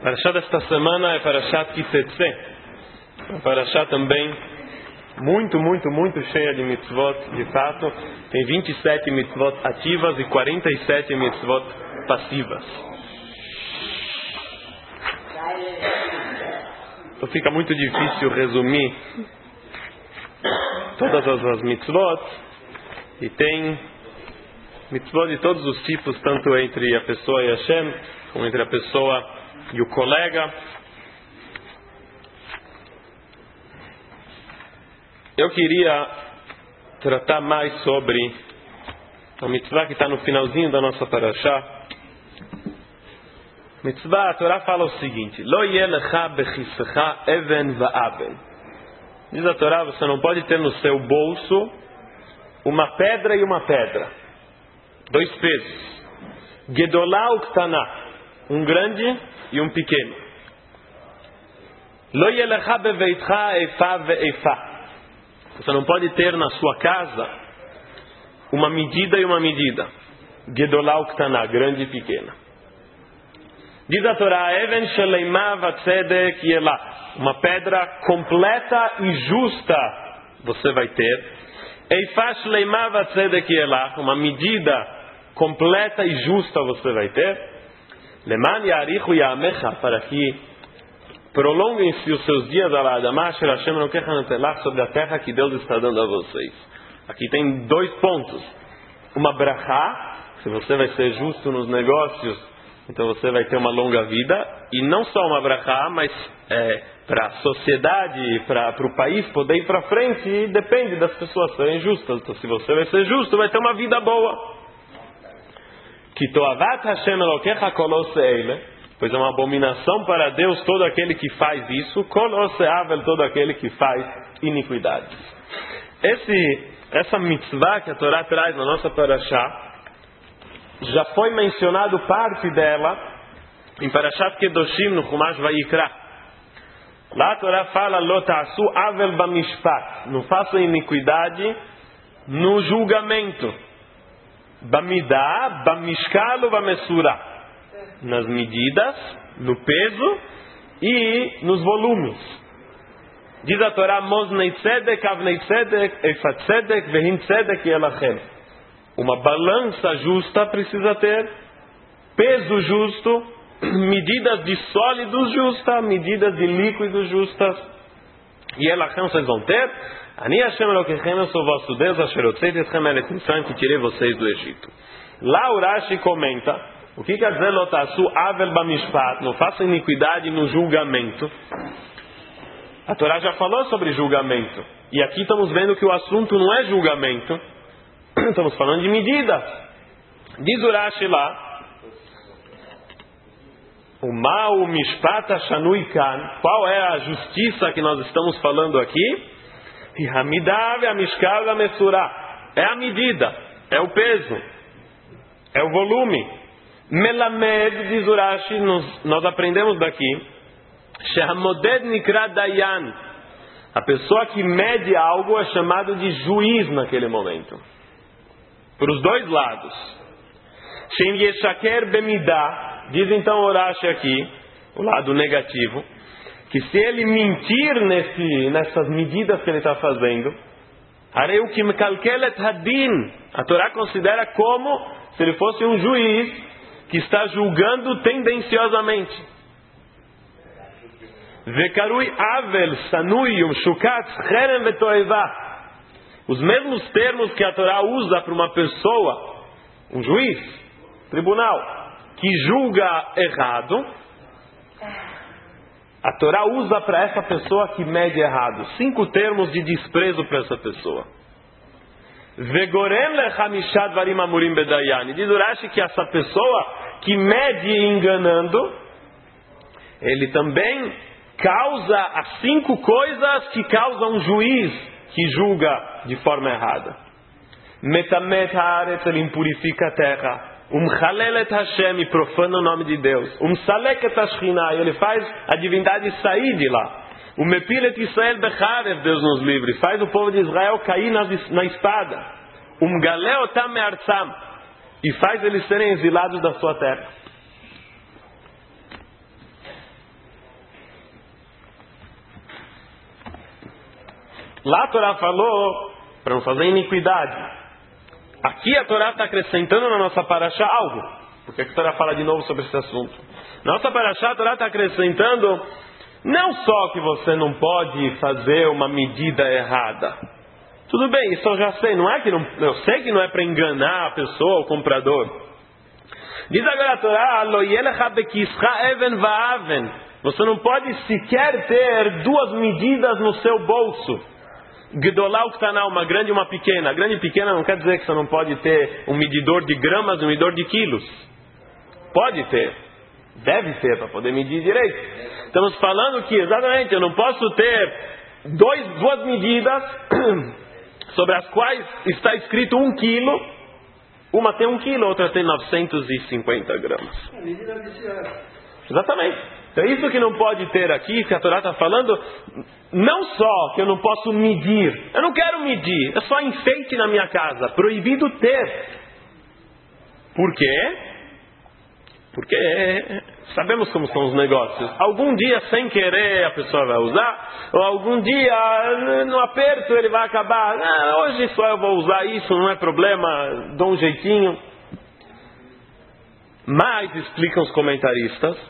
Parashá desta semana é Parashat Kitetse. Uma Parashá também muito cheia de mitzvot, de fato. Tem 27 mitzvot ativas e 47 mitzvot passivas. Então fica muito difícil resumir todas as mitzvot. E tem mitzvot de todos os tipos, tanto entre a pessoa e Hashem, como entre a pessoa e o colega. Eu queria tratar mais sobre a mitzvah que está no finalzinho da nossa parashá. Mitzvah, a Torá fala o seguinte: Lo yelecha bechissecha even va'aben. Diz a Torá, você não pode ter no seu bolso uma pedra e uma pedra, dois pesos. Gedolá uktaná, um grande e um pequeno. Lo yelecha beveitcha efa ve'efa. Você não pode ter na sua casa uma medida e uma medida. Gedolá uktaná, grande e pequena. Diz a Torá, even sheleimah vatzedek yelah, uma pedra completa e justa você vai ter. Eifá sheleimah vatzedek yelah, uma medida completa e justa você vai ter. Leman yarichu yamecha, para que prolonguem-se os seus dias sobre a terra que Deus está dando a vocês. Aqui tem dois pontos. Uma brachá, se você vai ser justo nos negócios, então você vai ter uma longa vida. E não só uma brachá, mas para a sociedade, para o país poder ir para frente, e depende das pessoas serem justas. Então se você vai ser justo, vai ter uma vida boa. Ki toavat Hashem Elokecha kol oseile, pois é uma abominação para Deus todo aquele que faz isso, kol oseavel, todo aquele que faz iniquidades. Essa mitzvah que a Torá traz na nossa parashá, já foi mencionado parte dela em Parashat Kedoshim, no Chumash Vayikra. Lá a Torá fala, lo ta'asu avel bamishpat, não façam iniquidade no julgamento. Bamidah, bamishkal, bamesura, nas medidas, no peso e nos volumes. Diz a Torá, moznei tzedek, avnei tzedek, efat tzedek, vehin tzedek yelachem. Uma balança justa precisa ter, peso justo, medidas de sólidos justas, medidas de líquidos justas. E yelachem vocês vão ter. Ani Hashem Elokechem, eu sou vosso Deus, asher hotzei etchem me'eretz Mitzrayim, que tirei vocês do Egito. Lá Urashi comenta, o que quer dizer lo ta'asu avel bamishpat, não faça iniquidade no julgamento. A Torá já falou sobre julgamento. E aqui estamos vendo que o assunto não é julgamento. Estamos falando de medidas. Diz Urashi lá, o mal mishpat shanui kan, qual é a justiça que nós estamos falando aqui? E hamidah ve'amishkal ve'amesura, é a medida, é o peso, é o volume. Melamed, diz Urashi, nós aprendemos daqui, shehamoded nikra dayan, a pessoa que mede algo é chamado de juiz naquele momento, para os dois lados. Shem yeshaker bemidah, diz então Urashi aqui, o lado negativo, que se ele mentir nessas medidas que ele está fazendo, areu kim kalkelet hadin, a Torá considera como se ele fosse um juiz que está julgando tendenciosamente. Vekarui avel sanui shukatz cherem vetoevah, os mesmos termos que a Torá usa para uma pessoa, um juiz, tribunal, que julga errado, a Torá usa para essa pessoa que mede errado 5 termos de desprezo para essa pessoa. Vegorem lechamishat varim amurim bedayan. Diz Urashi que essa pessoa que mede enganando, ele também causa as 5 coisas que causam um juiz que julga de forma errada. Metamet haaretz, ele impurifica a terra. Chalelet Hashem, profana o nome de Deus. Saleket Ashchina, ele faz a divindade sair de lá. Mepilet Israel becharev, Deus nos livre, faz o povo de Israel cair na espada. Galeotam me'artzam, e faz eles serem exilados da sua terra. Lá a Torá falou para não fazer iniquidade. Aqui a Torá está acrescentando na nossa paraxá algo. Por que a Torá fala de novo sobre esse assunto? Na nossa paraxá a Torá está acrescentando não só que você não pode fazer uma medida errada. Tudo bem, isso eu já sei. Não é que não, eu sei que não é para enganar a pessoa, o comprador. Diz agora a Torá, Lo yelecha bekischa even va'aven. Você não pode sequer ter duas medidas no seu bolso. Gdolá uktaná, uma grande e uma pequena. Grande e pequena não quer dizer que você não pode ter um medidor de gramas, um medidor de quilos. Pode ter. Deve ter, para poder medir direito. Estamos falando que, exatamente, eu não posso ter duas medidas sobre as quais está escrito 1 quilo. Uma tem 1 quilo, outra tem 950 gramas. Exatamente. Então é isso que não pode ter aqui, que a Torá está falando. Não só que eu não posso medir, eu não quero medir, é só enfeite na minha casa, proibido ter. Por quê? Porque sabemos como são os negócios. Algum dia, sem querer, a pessoa vai usar, ou algum dia, no aperto, ele vai acabar. Hoje só eu vou usar isso, não é problema, dou um jeitinho. Mas, explicam os comentaristas,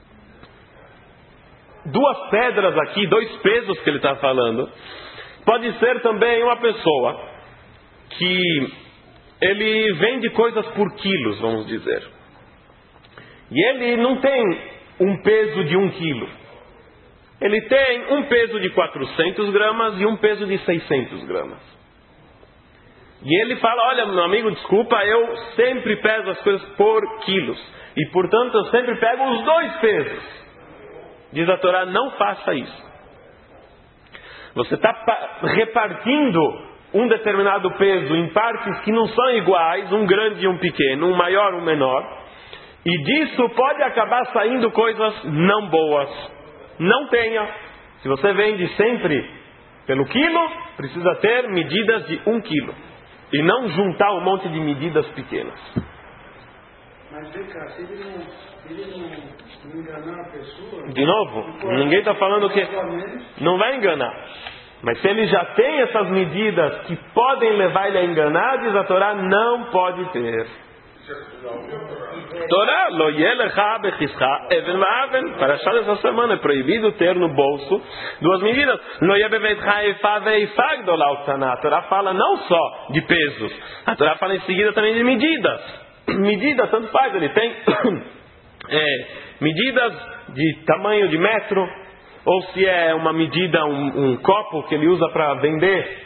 2 pedras aqui, 2 pesos que ele está falando, pode ser também uma pessoa que ele vende coisas por quilos, vamos dizer. E ele não tem um peso de 1 quilo. Ele tem um peso de 400 gramas e um peso de 600 gramas. E ele fala, olha, meu amigo, desculpa, eu sempre peso as coisas por quilos. E, portanto, eu sempre pego os 2 pesos. Diz a Torá, não faça isso. Você está repartindo um determinado peso em partes que não são iguais, um grande e um pequeno, um maior e um menor. E disso pode acabar saindo coisas não boas. Não tenha. Se você vende sempre pelo quilo, precisa ter medidas de 1 quilo. E não juntar um monte de medidas pequenas. Mas vem cá, se ele não enganar a pessoa... De novo, ninguém está falando que não vai enganar. Mas se ele já tem essas medidas que podem levar ele a enganar, diz a Torá, não pode ter. Torá, lo yelecha bechischa even va'aven. Para achar essa semana é proibido ter no bolso 2 medidas. Lo yebevetcha efa ve'efa gdolá uktaná. A Torá fala não só de pesos, a Torá fala em seguida também de medidas. Medidas, tanto faz, ele tem medidas de tamanho de metro, ou se é uma medida, um copo que ele usa para vender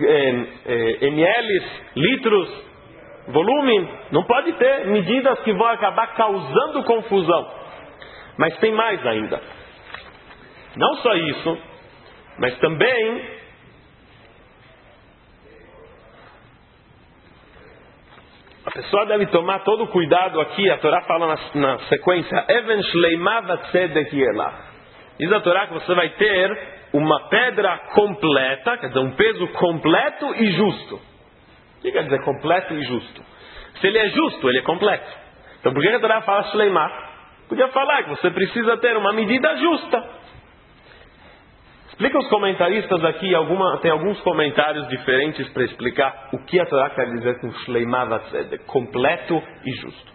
ml, litros, volume. Não pode ter medidas que vão acabar causando confusão. Mas tem mais ainda. Não só isso, mas também a pessoa deve tomar todo o cuidado aqui. A Torá fala na sequência, Even shleimah vatzedek yelach. Diz a Torá que você vai ter uma pedra completa, quer dizer, um peso completo e justo. O que quer dizer completo e justo? Se ele é justo, ele é completo. Então por que a Torá fala shleimah? Podia falar que você precisa ter uma medida justa. Explica os comentaristas aqui, tem alguns comentários diferentes para explicar o que a Torá quer dizer com shleimah vatzedek, completo e justo.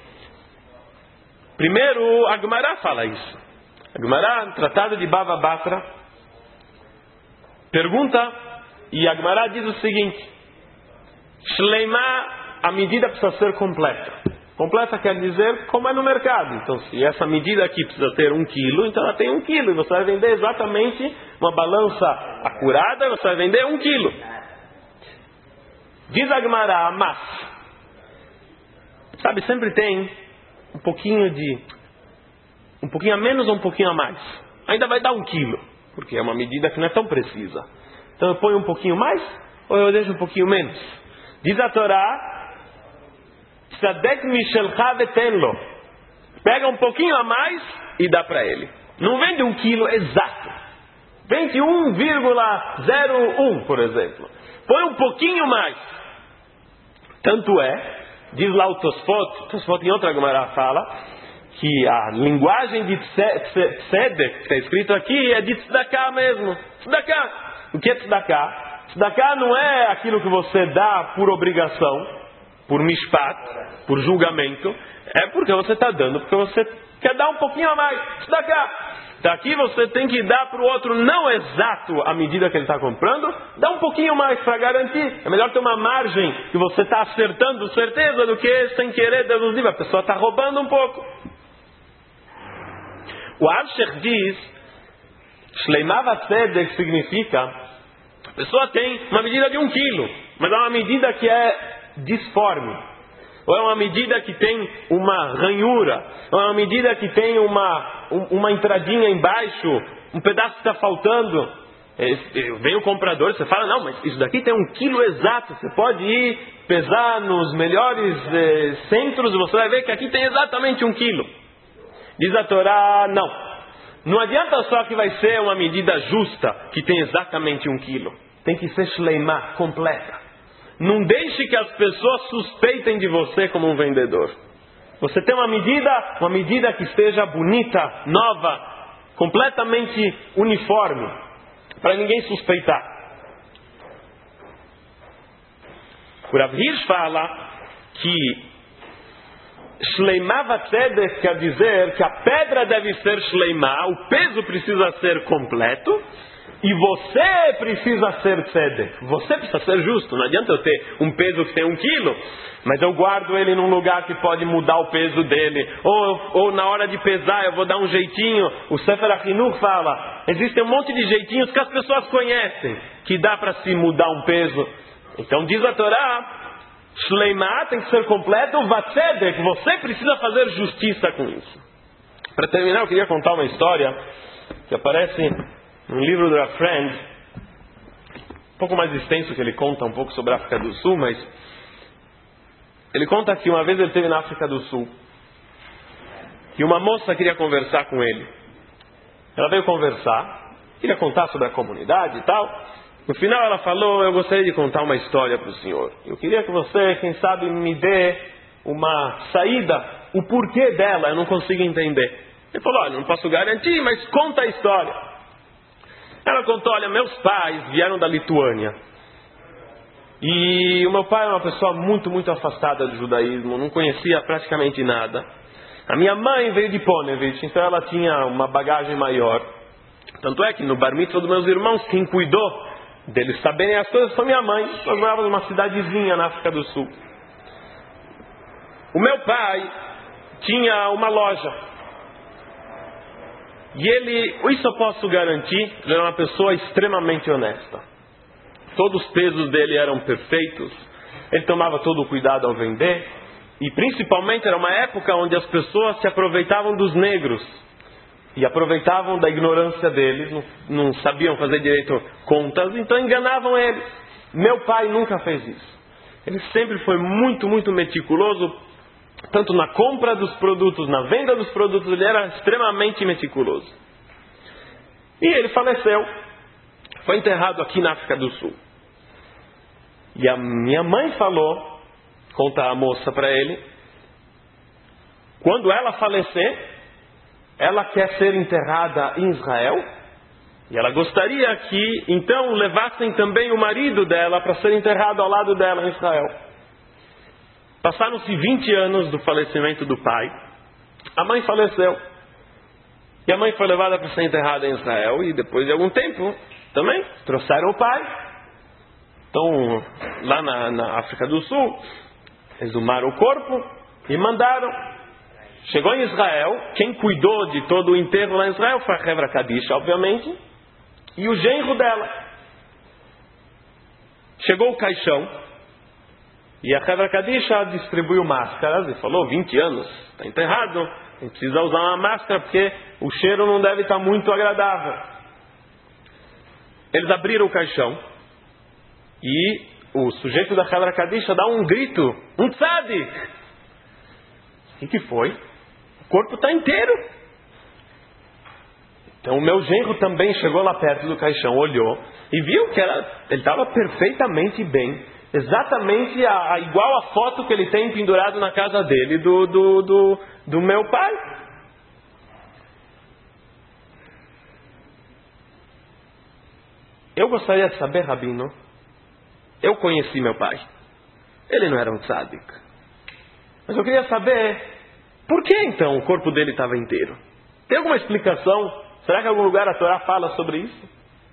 Primeiro, a Gemara fala isso. A Gemara, no Tratado de Bava Batra, pergunta, e a Gemara diz o seguinte: shleimah, a medida precisa ser completa. Completa quer dizer como é no mercado. Então, se essa medida aqui precisa ter 1 quilo, então ela tem 1 quilo. E você vai vender exatamente uma balança acurada, você vai vender 1 quilo. Diz a Gemara, mas, sabe, sempre tem um pouquinho a menos ou um pouquinho a mais. Ainda vai dar 1 quilo, porque é uma medida que não é tão precisa. Então eu ponho um pouquinho mais, ou eu deixo um pouquinho menos. Diz a Torá, Tzadek mishelcha vetenlo. Pega um pouquinho a mais e dá para ele. Não vende 1 quilo exato. Vende 1,01, por exemplo. Põe um pouquinho mais. Tanto é, diz lá o Tosfot em outra Gemara fala, que a linguagem de tzedek que está escrito aqui é de tzedakah mesmo. Tzedakah. O que é tzedakah? Tzedakah não é aquilo que você dá por obrigação, por mishpat, por julgamento. É porque você está dando, porque você quer dar um pouquinho a mais. Tzedakah. Daqui você tem que dar para o outro não exato a medida que ele está comprando, dá um pouquinho mais para garantir. É melhor ter uma margem que você está acertando certeza do que sem querer deduzir. A pessoa está roubando um pouco. O Alshech diz, Shleimah Vatzedek significa, a pessoa tem uma medida de 1 quilo, mas é uma medida que é disforme. Ou é uma medida que tem uma ranhura, ou é uma medida que tem uma entradinha embaixo, um pedaço que está faltando. Vem o comprador e você fala, não, mas isso daqui tem 1 quilo exato, você pode ir pesar nos melhores centros e você vai ver que aqui tem exatamente 1 quilo. Diz a Torá, não adianta só que vai ser uma medida justa, que tem exatamente 1 quilo. Tem que ser shleimah, completa. Não deixe que as pessoas suspeitem de você como um vendedor. Você tem uma medida que esteja bonita, nova, completamente uniforme, para ninguém suspeitar. O Rav Hirsch fala que Shleimah Vatzedek quer dizer que a pedra deve ser Shleimah, o peso precisa ser completo, e você precisa ser tzedek. Você precisa ser justo. Não adianta eu ter um peso que tem 1 quilo, mas eu guardo ele num lugar que pode mudar o peso dele. Ou na hora de pesar eu vou dar um jeitinho. O Sefer HaChinuch fala, existem um monte de jeitinhos que as pessoas conhecem, que dá para se mudar um peso. Então diz a Torá, Shleimah tem que ser completo, Vatzedek, você precisa fazer justiça com isso. Para terminar, eu queria contar uma história que aparece um livro do Rav Friend, um pouco mais extenso, que ele conta um pouco sobre a África do Sul, mas ele conta que uma vez ele esteve na África do Sul e uma moça queria conversar com ele. Ela veio conversar, queria contar sobre a comunidade e tal. No final ela falou, eu gostaria de contar uma história para o senhor. Eu queria que você, quem sabe, me dê uma saída, o porquê dela, eu não consigo entender. Ele falou, olha, não posso garantir, mas conta a história. Ela contou, olha, meus pais vieram da Lituânia. E o meu pai era uma pessoa muito, muito afastada do judaísmo, não conhecia praticamente nada. A minha mãe veio de Ponevich, então ela tinha uma bagagem maior. Tanto é que no bar mitzvah dos meus irmãos, quem cuidou deles saberem as coisas foi minha mãe. Nós morávamos numa cidadezinha na África do Sul. O meu pai tinha uma loja. E isso eu posso garantir, ele era uma pessoa extremamente honesta. Todos os pesos dele eram perfeitos, ele tomava todo o cuidado ao vender, e principalmente era uma época onde as pessoas se aproveitavam dos negros, e aproveitavam da ignorância deles, não sabiam fazer direito contas, então enganavam eles. Meu pai nunca fez isso. Ele sempre foi muito, muito meticuloso, tanto na compra dos produtos, na venda dos produtos, ele era extremamente meticuloso. E ele faleceu. Foi enterrado aqui na África do Sul. E a minha mãe falou, conta a moça para ele, quando ela falecer, ela quer ser enterrada em Israel, e ela gostaria que, então, levassem também o marido dela para ser enterrado ao lado dela em Israel. Passaram-se 20 anos do falecimento do pai. A mãe faleceu. E a mãe foi levada para ser enterrada em Israel. E depois de algum tempo, também, trouxeram o pai. Então, lá na África do Sul, exumaram o corpo e mandaram. Chegou em Israel. Quem cuidou de todo o enterro lá em Israel foi a Hevra Kadisha, obviamente. E o genro dela. Chegou o caixão. E a Hevra Kadisha distribuiu máscaras e falou, 20 anos, está enterrado, não precisa usar uma máscara porque o cheiro não deve estar muito agradável. Eles abriram o caixão e o sujeito da Hevra Kadisha dá um grito, um tzadik. O que foi? O corpo está inteiro. Então o meu genro também chegou lá perto do caixão, olhou e viu que ele estava perfeitamente bem. Exatamente igual a foto que ele tem pendurado na casa dele do meu pai. Eu gostaria de saber, Rabino, eu conheci meu pai. Ele não era um tzadik. Mas eu queria saber, por que então o corpo dele estava inteiro? Tem alguma explicação? Será que em algum lugar a Torá fala sobre isso?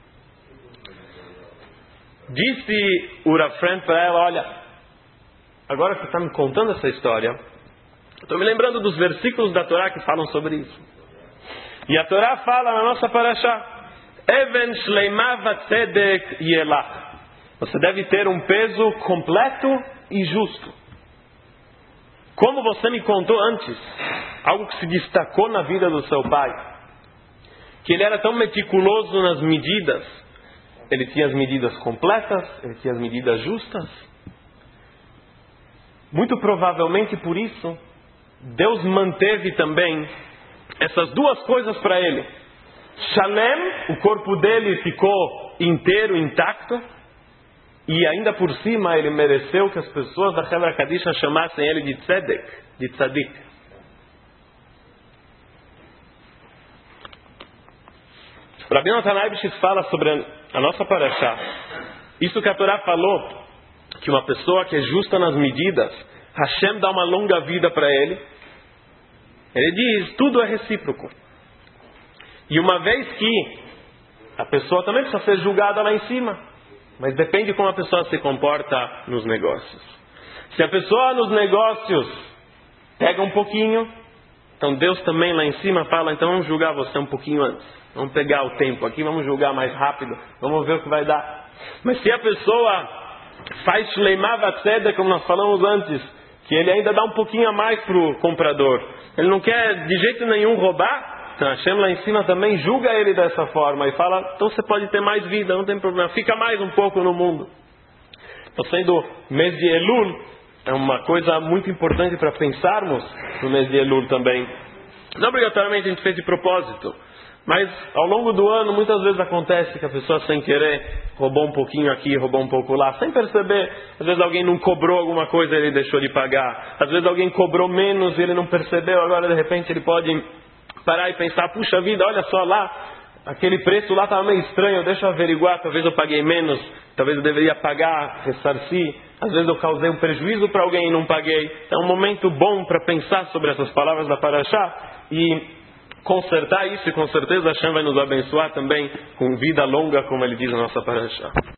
Disse o Rav Friend para ela, olha, agora que você está me contando essa história, estou me lembrando dos versículos da Torá que falam sobre isso. E a Torá fala na nossa parashá, Even shleimah vatzedek yelach. Você deve ter um peso completo e justo. Como você me contou antes, algo que se destacou na vida do seu pai, que ele era tão meticuloso nas medidas. Ele tinha as medidas completas, ele tinha as medidas justas. Muito provavelmente por isso, Deus manteve também essas duas coisas para ele. Shalem, o corpo dele ficou inteiro, intacto. E ainda por cima ele mereceu que as pessoas da Hevra Kadisha chamassem ele de tzedek, de tzadik. Rabbi Natan Leibniz fala sobre a nossa parashá. Isso que a Torá falou, que uma pessoa que é justa nas medidas, Hashem dá uma longa vida para ele. Ele diz, tudo é recíproco. E uma vez que a pessoa também precisa ser julgada lá em cima, mas depende de como a pessoa se comporta nos negócios. Se a pessoa nos negócios pega um pouquinho, então Deus também lá em cima fala, então vamos julgar você um pouquinho antes. Vamos pegar o tempo aqui, vamos julgar mais rápido, vamos ver o que vai dar. Mas se a pessoa faz shleimah vatzedek, como nós falamos antes, que ele ainda dá um pouquinho a mais para o comprador, ele não quer de jeito nenhum roubar, então Hashem lá em cima também julga ele dessa forma e fala, então você pode ter mais vida, não tem problema, fica mais um pouco no mundo. Então, sendo mês de Elul, é uma coisa muito importante para pensarmos no mês de Elul também. Não obrigatoriamente a gente fez de propósito, mas ao longo do ano muitas vezes acontece que a pessoa sem querer roubou um pouquinho aqui, roubou um pouco lá, sem perceber. Às vezes alguém não cobrou alguma coisa e ele deixou de pagar. Às vezes alguém cobrou menos e ele não percebeu, agora de repente ele pode parar e pensar, puxa vida, olha só lá, aquele preço lá estava meio estranho, deixa eu averiguar, talvez eu paguei menos, talvez eu deveria pagar, ressarcir, às vezes eu causei um prejuízo para alguém e não paguei. É um momento bom para pensar sobre essas palavras da Parashá e consertar isso, e com certeza Hashem vai nos abençoar também com vida longa, como ele diz na nossa Parashá.